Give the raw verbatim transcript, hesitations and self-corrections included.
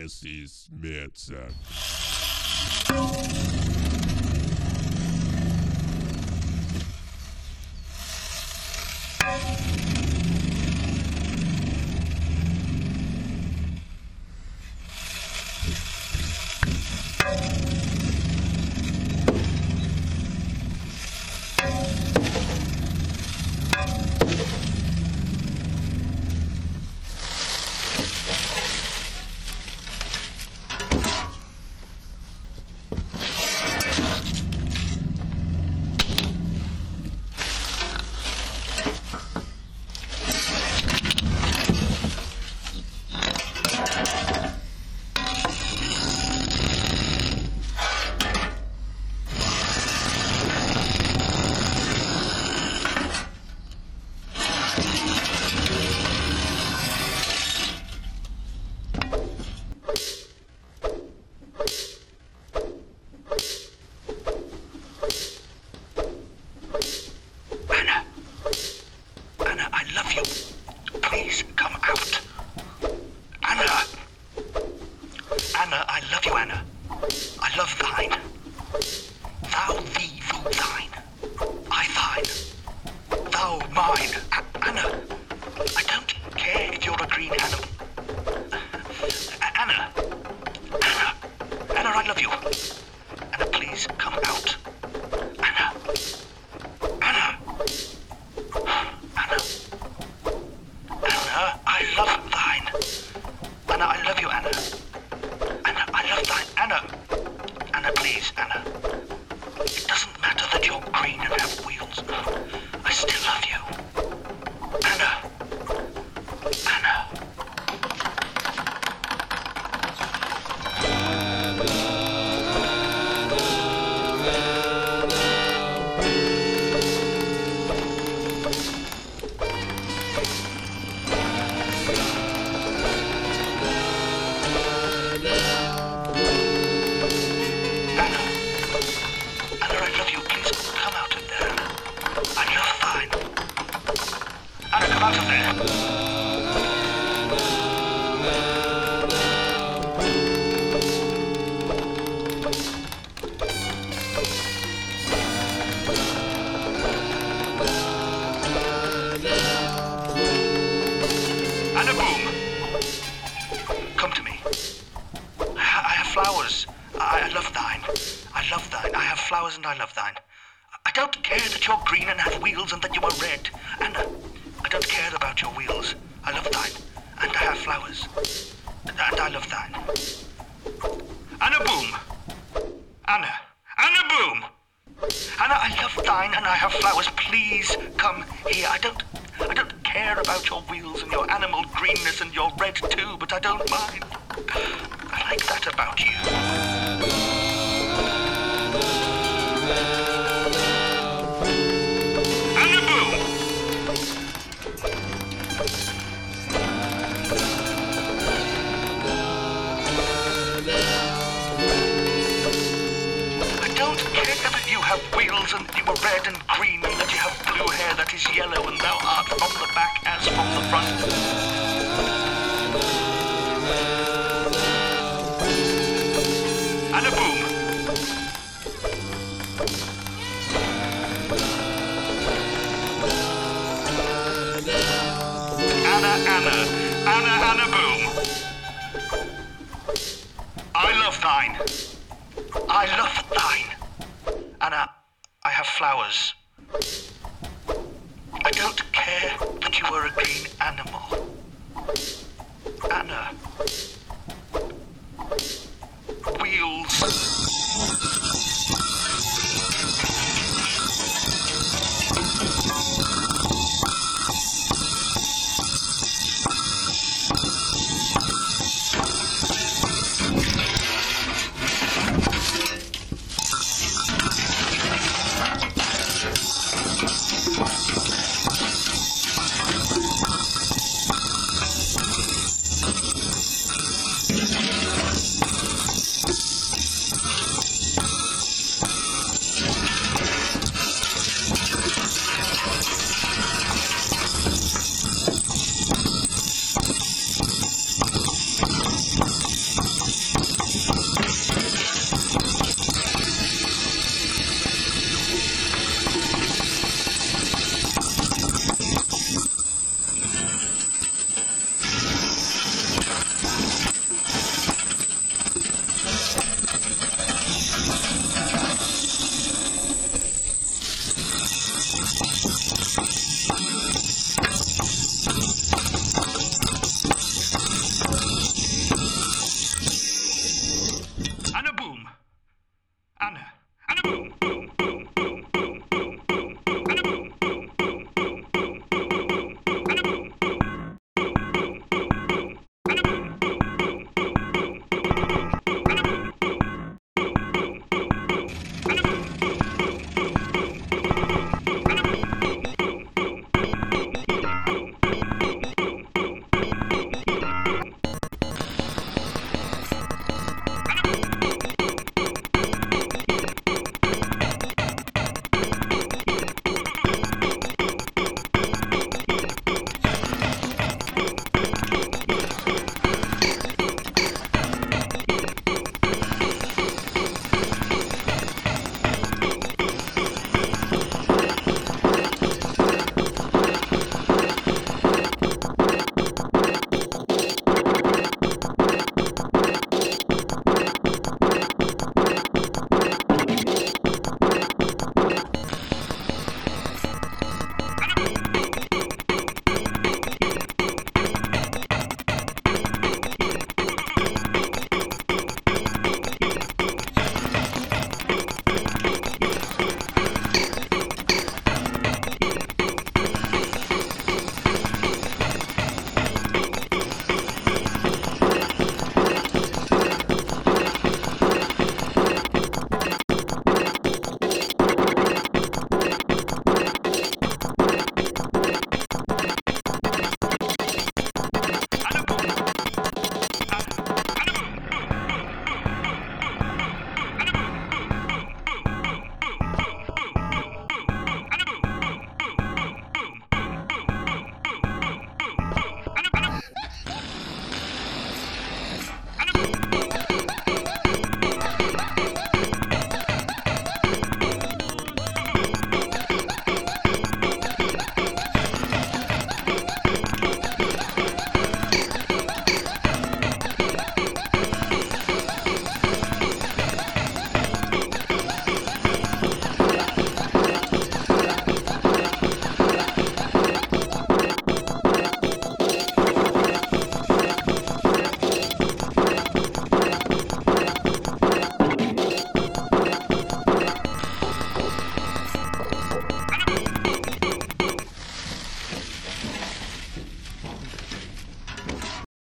this is Medsen. Please come out. Anna! Anna, I love you, Anna. I love thine. Thou thee, thou thine. I thine. Thou mine. A- Anna, I don't care if you're a green animal. A- Anna. Anna. Anna, I love you. Anna, please come out. Anna. Anna. Anna. Anna, I love thine. Anna, I love you, Anna. Anna, I love thine. Anna. Anna, please, Anna. It doesn't matter that you're green and have wheels. I still love you. Anna. Anna. Come out of there. Anna Boom. Come to me. I, ha- I have flowers. I-, I love thine. I love thine. I have flowers and I love thine. I don't care that you're green and have wheels and that you are red. Anna. I don't care about your wheels. I love thine. And I have flowers. And I love thine. Anna Boom! Anna! Anna Boom! Anna, I love thine and I have flowers. Please come here. I don't... I don't care about your wheels and your animal greenness and your red too, but I don't mind. I like that about you. Have wheels and you are red and green and that you have blue hair that is yellow and thou art from the back as from the front. Anna Boom. Anna, Anna, Anna, Anna Boom. I love thine. I love thine. Anna, I have flowers. I don't care that you are a green animal. Anna. Wheels.